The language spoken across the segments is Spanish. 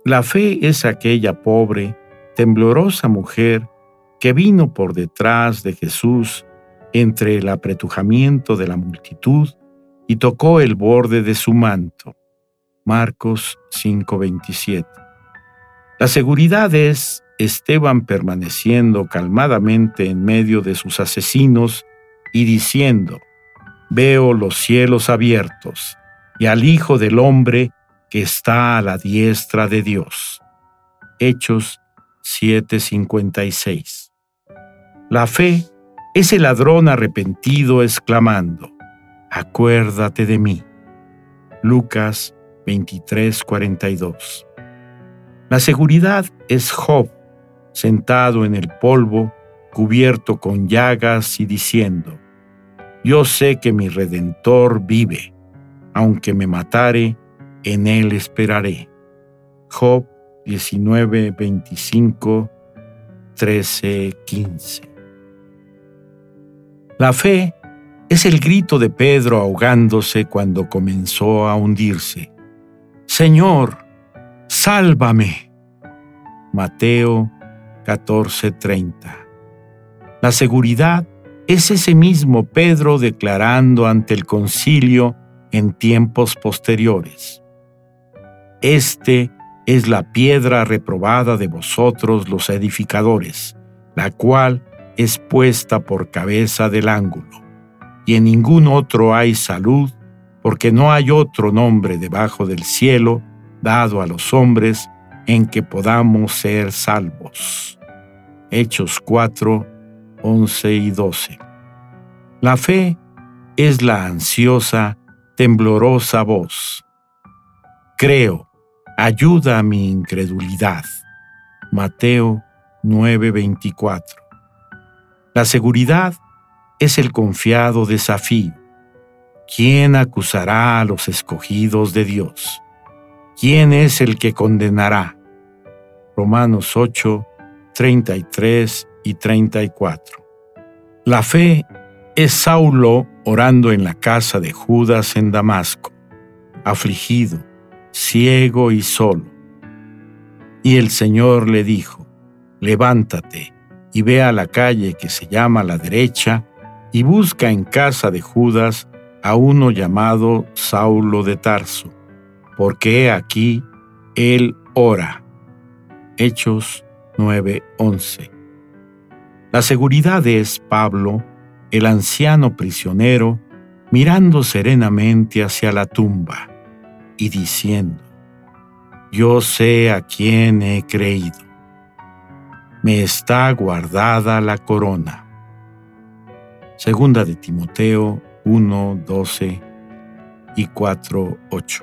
La fe es aquella pobre, temblorosa mujer que vino por detrás de Jesús entre el apretujamiento de la multitud y tocó el borde de su manto. Marcos 5:27. La seguridad es Esteban permaneciendo calmadamente en medio de sus asesinos y diciendo: veo los cielos abiertos y al Hijo del Hombre que está a la diestra de Dios. Hechos 7:56. La fe es el ladrón arrepentido exclamando: acuérdate de mí. Lucas 23:42. La seguridad es Job, sentado en el polvo, cubierto con llagas y diciendo: yo sé que mi Redentor vive, aunque me matare, en él esperaré. Job 19:25, 13:15. La fe es el grito de Pedro ahogándose cuando comenzó a hundirse: Señor, sálvame. Mateo 14:30. La seguridad es ese mismo Pedro declarando ante el concilio en tiempos posteriores: Este es la piedra reprobada de vosotros los edificadores, la cual es puesta por cabeza del ángulo, y en ningún otro hay salud, porque no hay otro nombre debajo del cielo dado a los hombres en que podamos ser salvos. Hechos 4:11 y 12. La fe es la ansiosa, temblorosa voz: creo, ayuda a mi incredulidad. Mateo 9:24. La seguridad es el confiado desafío: ¿quién acusará a los escogidos de Dios? ¿Quién es el que condenará? Romanos 8:33 y 34. La fe es Saulo orando en la casa de Judas en Damasco, afligido, ciego y solo. Y el Señor le dijo: levántate y ve a la calle que se llama La Derecha y busca en casa de Judas a uno llamado Saulo de Tarso, porque he aquí él ora. Hechos 9:11. La seguridad es Pablo, el anciano prisionero, mirando serenamente hacia la tumba y diciendo: yo sé a quién he creído. Me está guardada la corona. Segunda de Timoteo 1:12 y 4:8.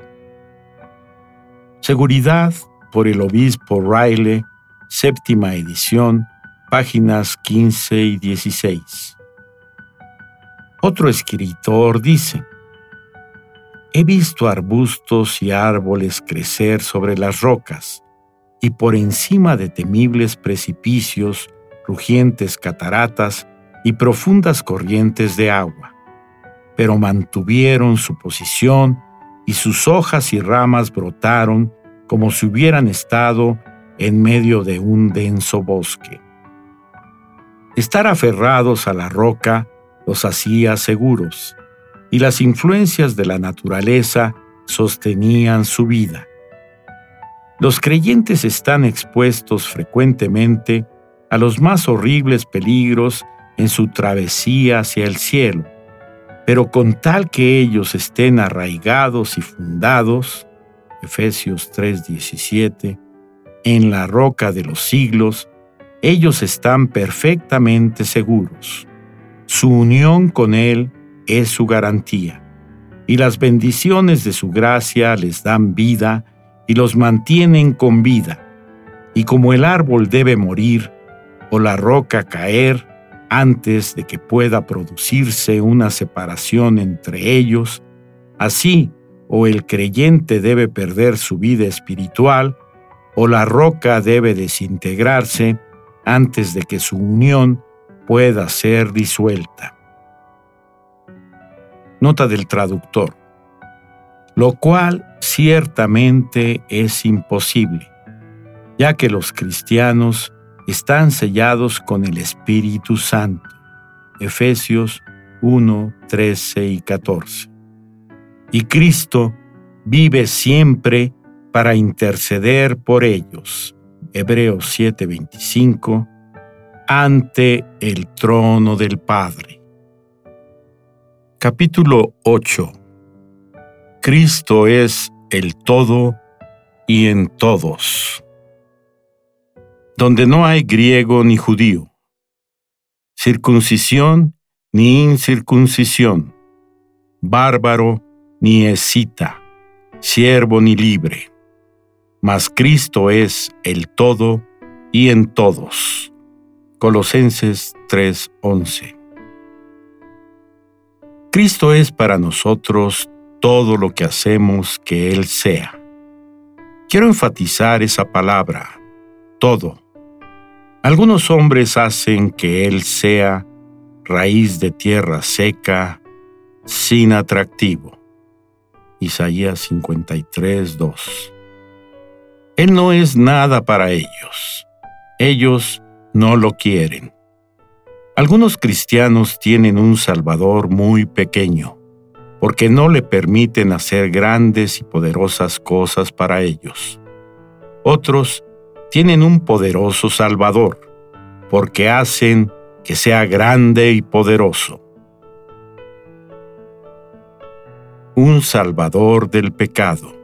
Seguridad por el obispo Riley, séptima edición, páginas 15 y 16. Otro escritor dice: he visto arbustos y árboles crecer sobre las rocas, y por encima de temibles precipicios, rugientes cataratas y profundas corrientes de agua. Pero mantuvieron su posición y sus hojas y ramas brotaron como si hubieran estado en medio de un denso bosque. Estar aferrados a la roca los hacía seguros, y las influencias de la naturaleza sostenían su vida. Los creyentes están expuestos frecuentemente a los más horribles peligros en su travesía hacia el cielo, pero con tal que ellos estén arraigados y fundados, Efesios 3:17, en la roca de los siglos, ellos están perfectamente seguros. Su unión con Él es su garantía, y las bendiciones de su gracia les dan vida y los mantienen con vida. Y como el árbol debe morir o la roca caer antes de que pueda producirse una separación entre ellos, así o el creyente debe perder su vida espiritual o la roca debe desintegrarse antes de que su unión pueda ser disuelta. Nota del traductor: lo cual ciertamente es imposible, ya que los cristianos están sellados con el Espíritu Santo. Efesios 1, 13 y 14. Y Cristo vive siempre para interceder por ellos. Hebreos 7, 25, ante el trono del Padre. Capítulo 8. Cristo es el todo y en todos. Donde no hay griego ni judío, circuncisión ni incircuncisión, bárbaro ni escita, siervo ni libre, mas Cristo es el todo y en todos. Colosenses 3:11. Cristo es para nosotros todo lo que hacemos que Él sea. Quiero enfatizar esa palabra, todo. Algunos hombres hacen que Él sea raíz de tierra seca, sin atractivo. Isaías 53:2. Él no es nada para ellos. Ellos no lo quieren. Algunos cristianos tienen un Salvador muy pequeño, porque no le permiten hacer grandes y poderosas cosas para ellos. Otros tienen un poderoso Salvador, porque hacen que sea grande y poderoso. Un Salvador del pecado.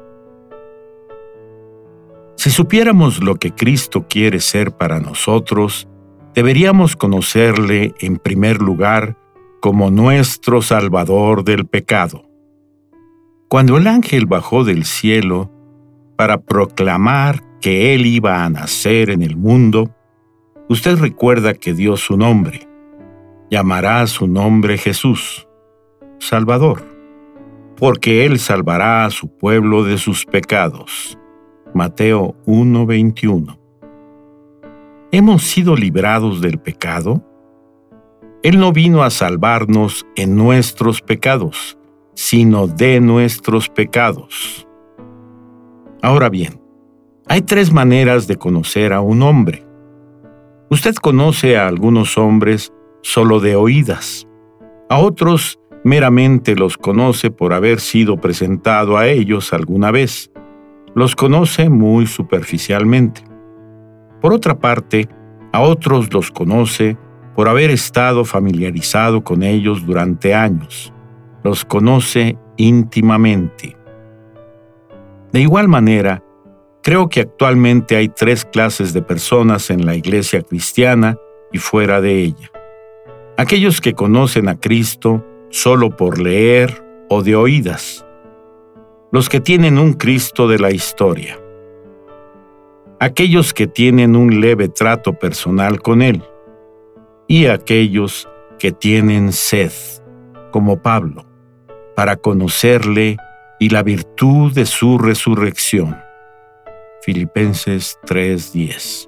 Si supiéramos lo que Cristo quiere ser para nosotros, deberíamos conocerle en primer lugar como nuestro Salvador del pecado. Cuando el ángel bajó del cielo para proclamar que Él iba a nacer en el mundo, usted recuerda que dio su nombre. Llamará su nombre Jesús, Salvador, porque Él salvará a su pueblo de sus pecados. Mateo 1:21. ¿Hemos sido librados del pecado? Él no vino a salvarnos en nuestros pecados, sino de nuestros pecados. Ahora bien, hay 3 maneras de conocer a un hombre. Usted conoce a algunos hombres solo de oídas. A otros meramente los conoce por haber sido presentado a ellos alguna vez. Los conoce muy superficialmente. Por otra parte, a otros los conoce por haber estado familiarizado con ellos durante años. Los conoce íntimamente. De igual manera, creo que actualmente hay 3 clases de personas en la iglesia cristiana y fuera de ella. Aquellos que conocen a Cristo solo por leer o de oídas. Los que tienen un Cristo de la historia. Aquellos que tienen un leve trato personal con Él. Y aquellos que tienen sed, como Pablo, para conocerle y la virtud de su resurrección. Filipenses 3:10.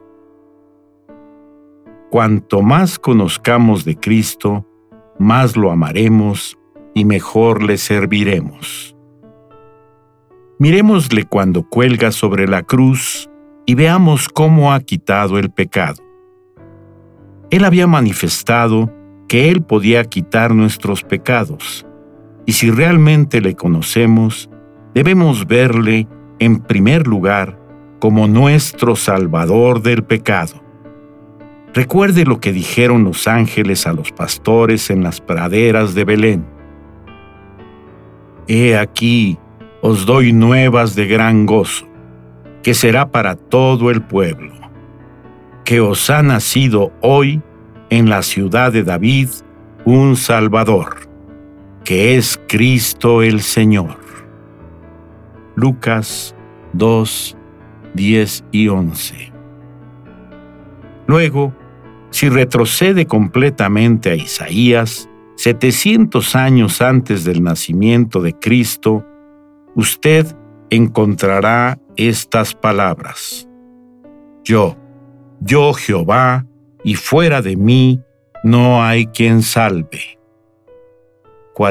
Cuanto más conozcamos de Cristo, más lo amaremos y mejor le serviremos. Miremosle cuando cuelga sobre la cruz y veamos cómo ha quitado el pecado. Él había manifestado que Él podía quitar nuestros pecados, y si realmente le conocemos, debemos verle en primer lugar como nuestro Salvador del pecado. Recuerde lo que dijeron los ángeles a los pastores en las praderas de Belén. He aquí, os doy nuevas de gran gozo, que será para todo el pueblo, que os ha nacido hoy en la ciudad de David un Salvador, que es Cristo el Señor. Lucas 2, 10 y 11. Luego, si retrocede completamente a Isaías, 700 años antes del nacimiento de Cristo, usted encontrará estas palabras. Yo Jehová, y fuera de mí no hay quien salve.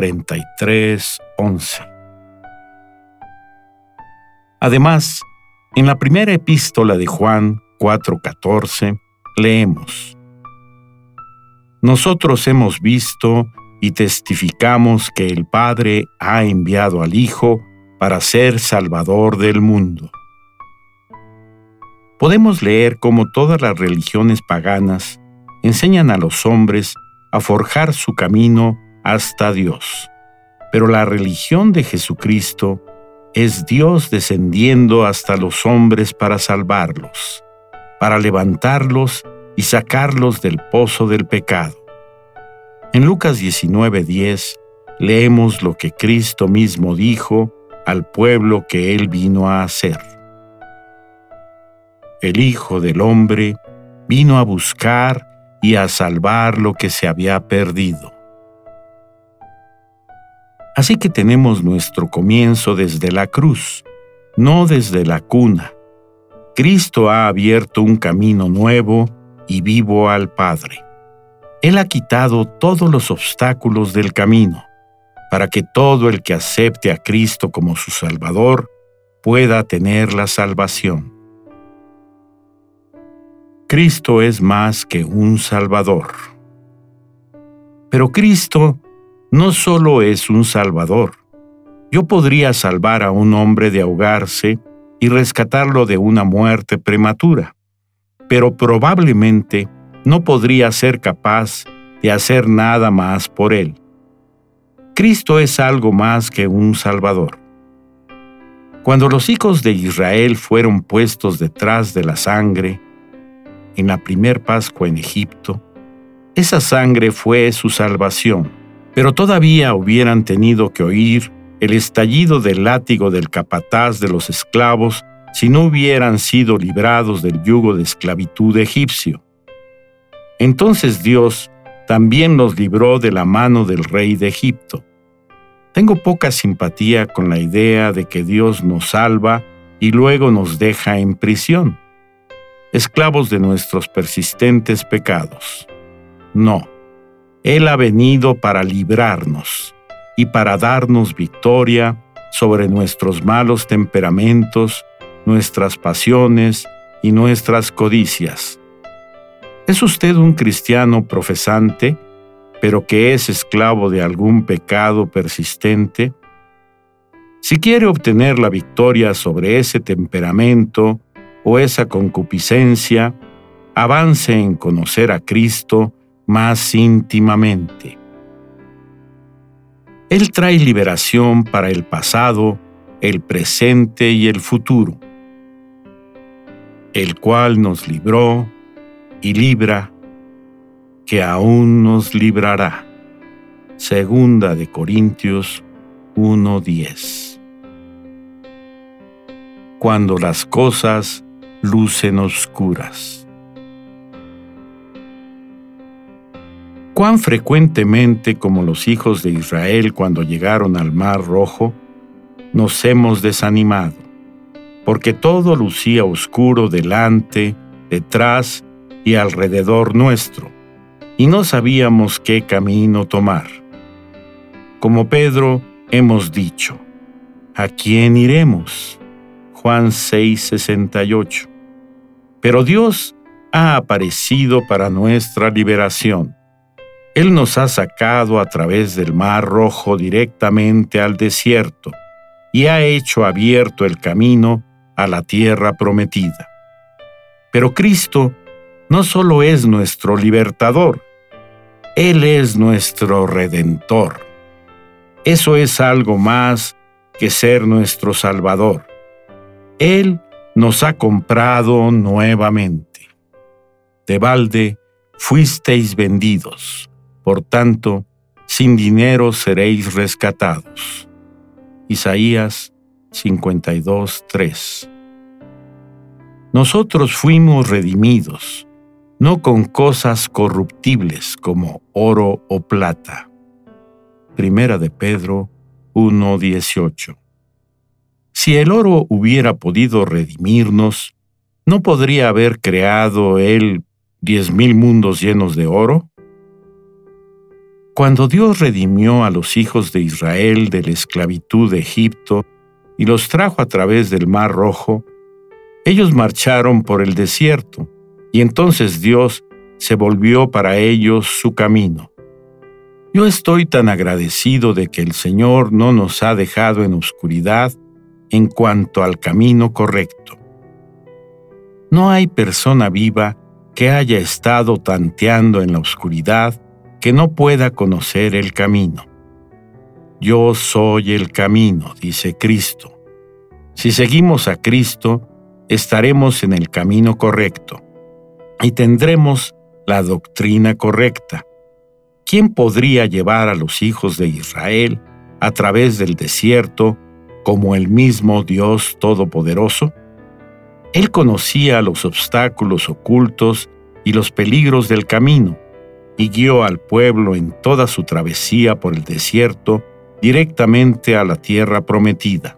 43:11. Además, En la primera epístola de Juan 4:14 leemos: Nosotros hemos visto y testificamos que el Padre ha enviado al Hijo para ser Salvador del mundo. Podemos leer cómo todas las religiones paganas enseñan a los hombres a forjar su camino hasta Dios. Pero la religión de Jesucristo es Dios descendiendo hasta los hombres para salvarlos, para levantarlos y sacarlos del pozo del pecado. En Lucas 19:10 leemos lo que Cristo mismo dijo al pueblo que Él vino a hacer. El Hijo del Hombre vino a buscar y a salvar lo que se había perdido. Así que tenemos nuestro comienzo desde la cruz, no desde la cuna. Cristo ha abierto un camino nuevo y vivo al Padre. Él ha quitado todos los obstáculos del camino, para que todo el que acepte a Cristo como su Salvador pueda tener la salvación. Cristo es más que un Salvador. Pero Cristo no solo es un Salvador. Yo podría salvar a un hombre de ahogarse y rescatarlo de una muerte prematura, pero probablemente no podría ser capaz de hacer nada más por él. Cristo es algo más que un Salvador. Cuando los hijos de Israel fueron puestos detrás de la sangre, en la primer Pascua en Egipto, esa sangre fue su salvación, pero todavía hubieran tenido que oír el estallido del látigo del capataz de los esclavos si no hubieran sido librados del yugo de esclavitud egipcio. Entonces Dios también los libró de la mano del rey de Egipto. Tengo poca simpatía con la idea de que Dios nos salva y luego nos deja en prisión, esclavos de nuestros persistentes pecados. No, Él ha venido para librarnos y para darnos victoria sobre nuestros malos temperamentos, nuestras pasiones y nuestras codicias. ¿Es usted un cristiano profesante, pero que es esclavo de algún pecado persistente? Si quiere obtener la victoria sobre ese temperamento o esa concupiscencia, avance en conocer a Cristo más íntimamente. Él trae liberación para el pasado, el presente y el futuro, el cual nos libró y libra, que aún nos librará. Segunda de Corintios 1:10. Cuando las cosas lucen oscuras. Cuán frecuentemente, como los hijos de Israel cuando llegaron al Mar Rojo, nos hemos desanimado, porque todo lucía oscuro delante, detrás y alrededor nuestro, y no sabíamos qué camino tomar. Como Pedro, hemos dicho: ¿a quién iremos? Juan 6:68. Pero Dios ha aparecido para nuestra liberación. Él nos ha sacado a través del Mar Rojo directamente al desierto y ha hecho abierto el camino a la tierra prometida. Pero Cristo no solo es nuestro libertador, Él es nuestro redentor. Eso es algo más que ser nuestro Salvador. Él nos ha comprado nuevamente. De balde fuisteis vendidos, por tanto, sin dinero seréis rescatados. Isaías 52:3. Nosotros fuimos redimidos, no con cosas corruptibles como oro o plata. Primera de Pedro 1:18. Si el oro hubiera podido redimirnos, ¿no podría haber creado Él 10,000 mundos llenos de oro? Cuando Dios redimió a los hijos de Israel de la esclavitud de Egipto y los trajo a través del Mar Rojo, Ellos marcharon por el desierto, y entonces Dios se volvió para ellos su camino. Yo estoy tan agradecido de que el Señor no nos ha dejado en oscuridad en cuanto al camino correcto. No hay persona viva que haya estado tanteando en la oscuridad que no pueda conocer el camino. Yo soy el camino, dice Cristo. Si seguimos a Cristo, estaremos en el camino correcto y tendremos la doctrina correcta. ¿Quién podría llevar a los hijos de Israel a través del desierto como el mismo Dios Todopoderoso? Él conocía los obstáculos ocultos y los peligros del camino y guió al pueblo en toda su travesía por el desierto directamente a la tierra prometida.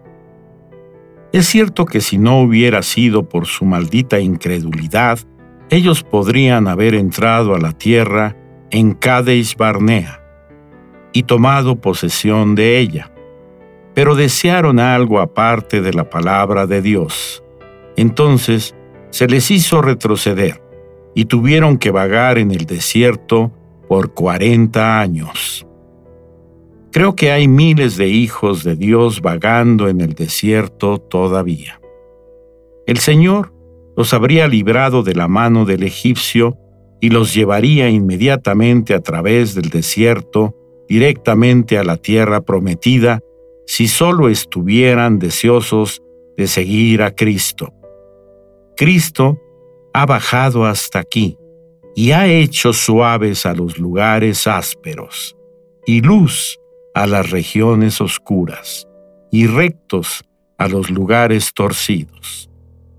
Es cierto que si no hubiera sido por su maldita incredulidad, ellos podrían haber entrado a la tierra en Cades Barnea y tomado posesión de ella, pero desearon algo aparte de la palabra de Dios. Entonces se les hizo retroceder y tuvieron que vagar en el desierto por 40 años. Creo que hay miles de hijos de Dios vagando en el desierto todavía. El Señor los habría librado de la mano del egipcio y los llevaría inmediatamente a través del desierto directamente a la tierra prometida si solo estuvieran deseosos de seguir a Cristo. Cristo ha bajado hasta aquí y ha hecho suaves a los lugares ásperos y luz a las regiones oscuras y rectos a los lugares torcidos.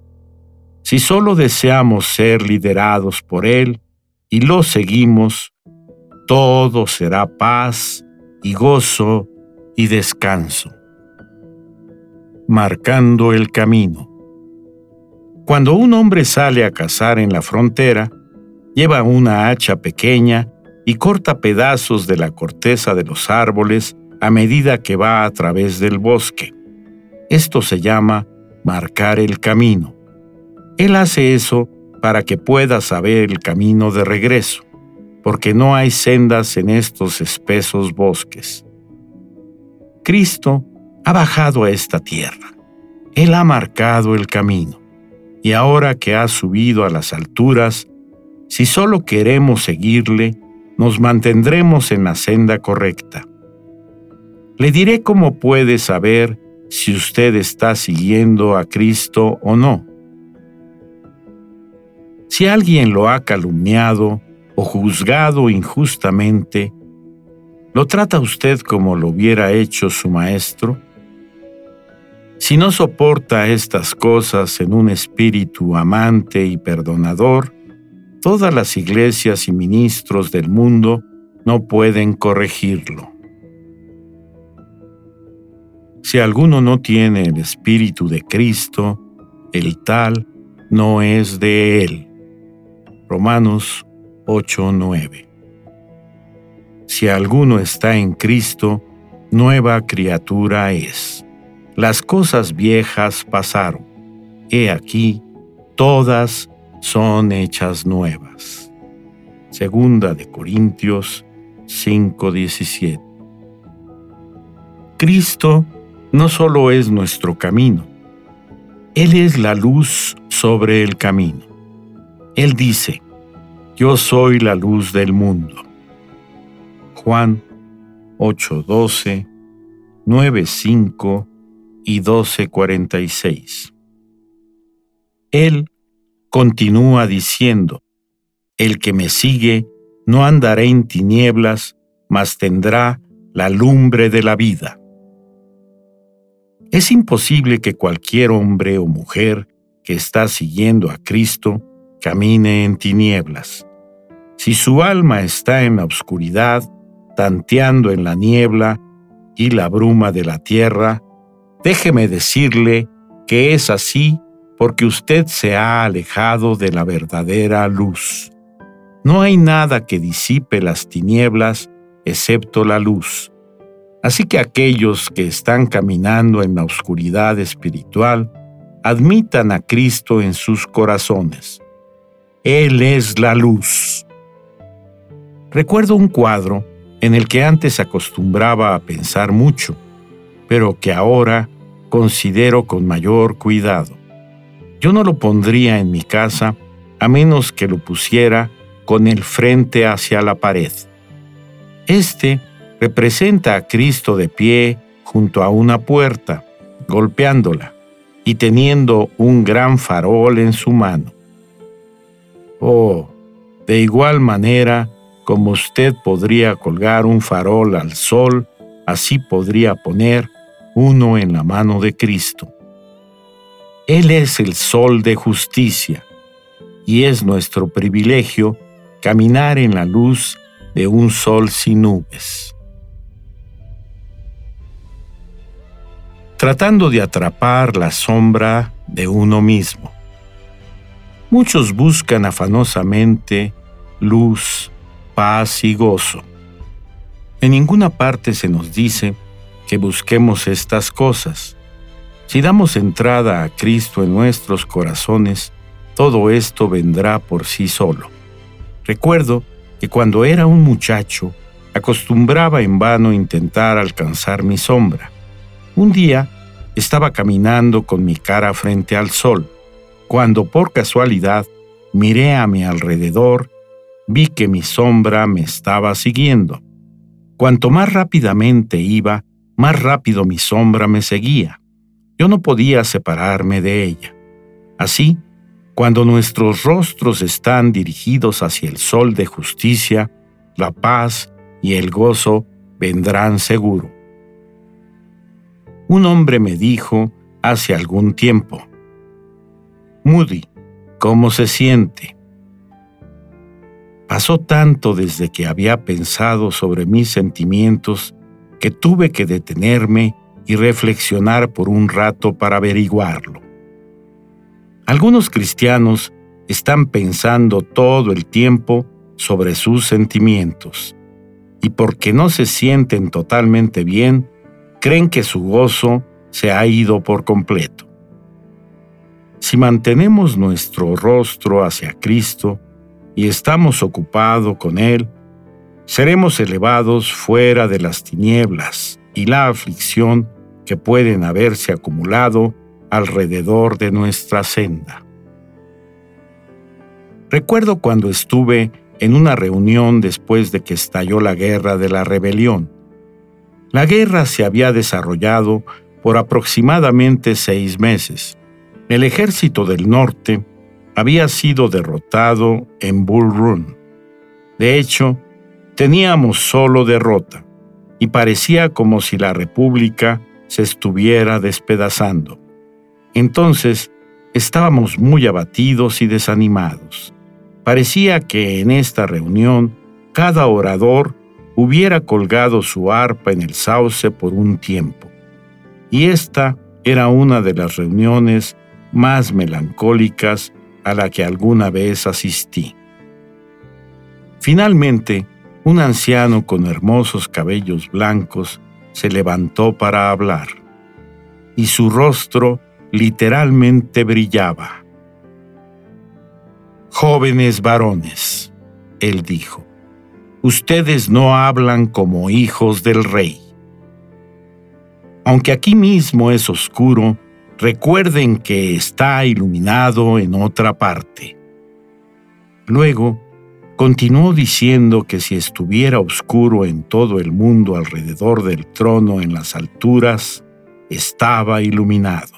Si solo deseamos ser liderados por Él y lo seguimos, todo será paz y gozo y descanso. Marcando el camino. Cuando un hombre sale a cazar en la frontera, lleva una hacha pequeña y corta pedazos de la corteza de los árboles a medida que va a través del bosque. Esto se llama marcar el camino. Él hace eso para que pueda saber el camino de regreso, porque no hay sendas en estos espesos bosques. Cristo ha bajado a esta tierra. Él ha marcado el camino. Y ahora que ha subido a las alturas, si solo queremos seguirle, nos mantendremos en la senda correcta. Le diré cómo puede saber si usted está siguiendo a Cristo o no. Si alguien lo ha calumniado o juzgado injustamente, ¿lo trata usted como lo hubiera hecho su maestro? Si no soporta estas cosas en un espíritu amante y perdonador, todas las iglesias y ministros del mundo no pueden corregirlo. Si alguno no tiene el Espíritu de Cristo, el tal no es de él. Romanos 8:9. Si alguno está en Cristo, nueva criatura es. Las cosas viejas pasaron. He aquí, todas son hechas nuevas. Segunda de Corintios 5:17. Cristo no solo es nuestro camino, Él es la luz sobre el camino. Él dice, yo soy la luz del mundo. Juan 8:12, 9:5 y 12:46. Él continúa diciendo, el que me sigue no andará en tinieblas, mas tendrá la lumbre de la vida. Es imposible que cualquier hombre o mujer que está siguiendo a Cristo camine en tinieblas. Si su alma está en la oscuridad, tanteando en la niebla y la bruma de la tierra, déjeme decirle que es así porque usted se ha alejado de la verdadera luz. No hay nada que disipe las tinieblas excepto la luz. Así que aquellos que están caminando en la oscuridad espiritual, admitan a Cristo en sus corazones. Él es la luz. Recuerdo un cuadro en el que antes acostumbraba a pensar mucho, pero que ahora considero con mayor cuidado. Yo no lo pondría en mi casa a menos que lo pusiera con el frente hacia la pared. Este representa a Cristo de pie junto a una puerta, golpeándola y teniendo un gran farol en su mano. Oh, de igual manera como usted podría colgar un farol al sol, así podría poner uno en la mano de Cristo. Él es el sol de justicia, y es nuestro privilegio caminar en la luz de un sol sin nubes. Tratando de atrapar la sombra de uno mismo. Muchos buscan afanosamente luz, paz y gozo. En ninguna parte se nos dice que busquemos estas cosas. Si damos entrada a Cristo en nuestros corazones, todo esto vendrá por sí solo. Recuerdo que cuando era un muchacho, acostumbraba en vano intentar alcanzar mi sombra. Un día estaba caminando con mi cara frente al sol, cuando por casualidad miré a mi alrededor, vi que mi sombra me estaba siguiendo. Cuanto más rápidamente iba, más rápido mi sombra me seguía. Yo no podía separarme de ella. Así, cuando nuestros rostros están dirigidos hacia el sol de justicia, la paz y el gozo vendrán seguro. Un hombre me dijo hace algún tiempo: Moody, ¿cómo se siente? Pasó tanto desde que había pensado sobre mis sentimientos que tuve que detenerme y reflexionar por un rato para averiguarlo. Algunos cristianos están pensando todo el tiempo sobre sus sentimientos, y porque no se sienten totalmente bien, creen que su gozo se ha ido por completo. Si mantenemos nuestro rostro hacia Cristo y estamos ocupados con Él, seremos elevados fuera de las tinieblas y la aflicción que pueden haberse acumulado alrededor de nuestra senda. Recuerdo cuando estuve en una reunión después de que estalló la guerra de la rebelión. La guerra se había desarrollado por aproximadamente 6 meses. El ejército del norte había sido derrotado en Bull Run. De hecho, teníamos solo derrota, y parecía como si la república se estuviera despedazando. Entonces, estábamos muy abatidos y desanimados. Parecía que en esta reunión cada orador hubiera colgado su arpa en el sauce por un tiempo. Y esta era una de las reuniones más melancólicas a la que alguna vez asistí. Finalmente, un anciano con hermosos cabellos blancos se levantó para hablar, y su rostro literalmente brillaba. «Jóvenes varones», él dijo, «ustedes no hablan como hijos del rey. Aunque aquí mismo es oscuro, recuerden que está iluminado en otra parte». Luego, continuó diciendo que si estuviera oscuro en todo el mundo alrededor del trono en las alturas, estaba iluminado.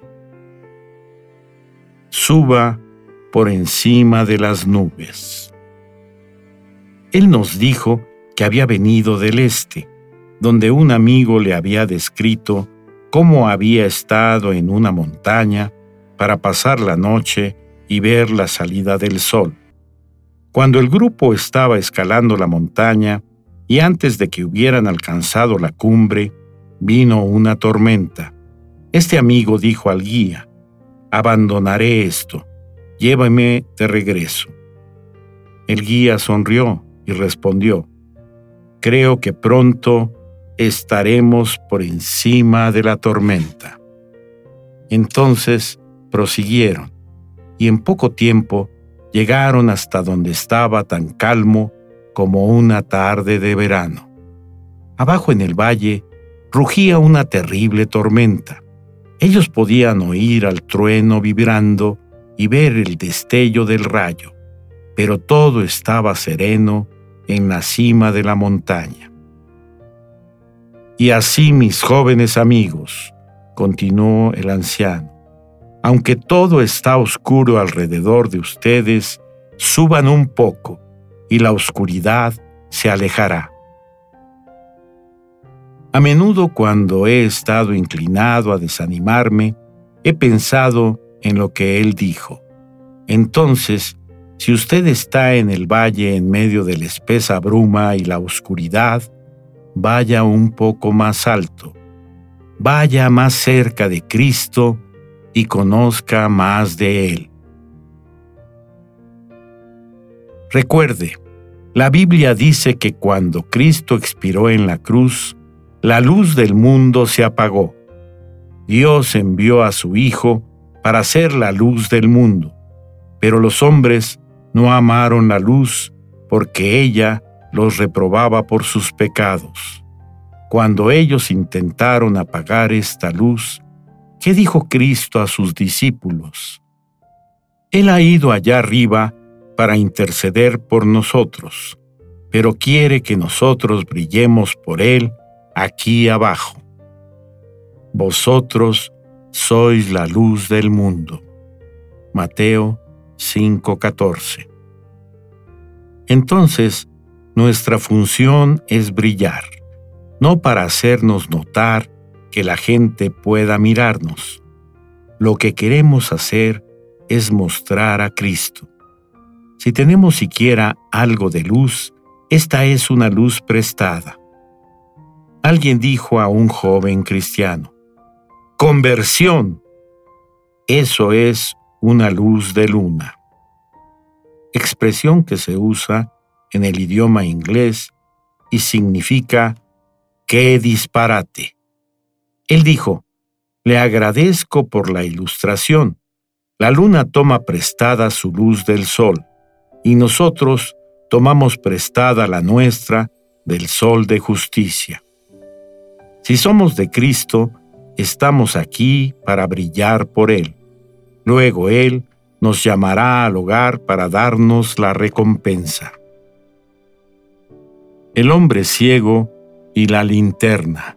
Suba por encima de las nubes. Él nos dijo que había venido del este, donde un amigo le había descrito cómo había estado en una montaña para pasar la noche y ver la salida del sol. Cuando el grupo estaba escalando la montaña y antes de que hubieran alcanzado la cumbre, vino una tormenta. Este amigo dijo al guía: «Abandonaré esto, llévame de regreso». El guía sonrió y respondió: «Creo que pronto estaremos por encima de la tormenta». Entonces prosiguieron, y en poco tiempo llegaron hasta donde estaba tan calmo como una tarde de verano. Abajo en el valle rugía una terrible tormenta. Ellos podían oír al trueno vibrando y ver el destello del rayo, pero todo estaba sereno en la cima de la montaña. Y así, mis jóvenes amigos, continuó el anciano, aunque todo está oscuro alrededor de ustedes, suban un poco y la oscuridad se alejará. A menudo, cuando he estado inclinado a desanimarme, he pensado en lo que él dijo. Entonces, si usted está en el valle en medio de la espesa bruma y la oscuridad, vaya un poco más alto, vaya más cerca de Cristo y conozca más de Él. Recuerde, la Biblia dice que cuando Cristo expiró en la cruz, la luz del mundo se apagó. Dios envió a su Hijo para ser la luz del mundo, pero los hombres no amaron la luz porque ella los reprobaba por sus pecados. Cuando ellos intentaron apagar esta luz, ¿qué dijo Cristo a sus discípulos? Él ha ido allá arriba para interceder por nosotros, pero quiere que nosotros brillemos por Él aquí abajo. Vosotros sois la luz del mundo. Mateo 5:14. Entonces, nuestra función es brillar, no para hacernos notar que la gente pueda mirarnos. Lo que queremos hacer es mostrar a Cristo. Si tenemos siquiera algo de luz, esta es una luz prestada. Alguien dijo a un joven cristiano: ¡conversión! Eso es una luz de luna. Expresión que se usa en el idioma inglés y significa ¡qué disparate! Él dijo: le agradezco por la ilustración. La luna toma prestada su luz del sol, y nosotros tomamos prestada la nuestra del sol de justicia. Si somos de Cristo, estamos aquí para brillar por Él. Luego Él nos llamará al hogar para darnos la recompensa. El hombre ciego y la linterna.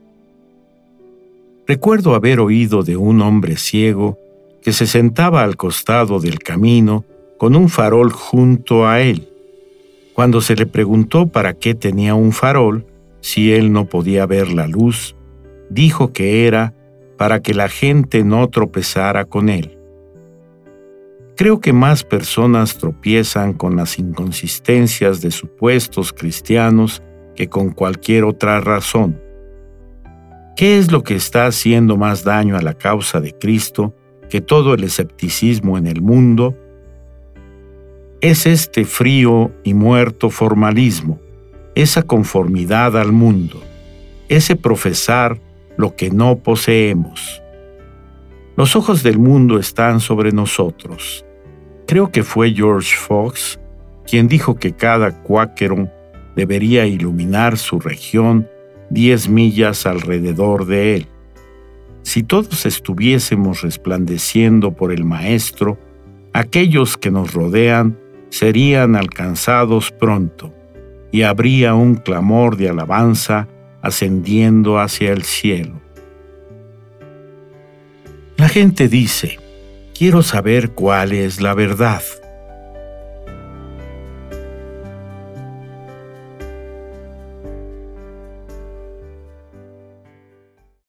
Recuerdo haber oído de un hombre ciego que se sentaba al costado del camino con un farol junto a él. Cuando se le preguntó para qué tenía un farol, si él no podía ver la luz, dijo que era para que la gente no tropezara con él. Creo que más personas tropiezan con las inconsistencias de supuestos cristianos que con cualquier otra razón. ¿Qué es lo que está haciendo más daño a la causa de Cristo que todo el escepticismo en el mundo? Es este frío y muerto formalismo, esa conformidad al mundo, ese profesar lo que no poseemos. Los ojos del mundo están sobre nosotros. Creo que fue George Fox quien dijo que cada cuáquero debería iluminar su región 10 millas alrededor de él. Si todos estuviésemos resplandeciendo por el Maestro, aquellos que nos rodean serían alcanzados pronto, y habría un clamor de alabanza ascendiendo hacia el cielo. La gente dice: quiero saber cuál es la verdad.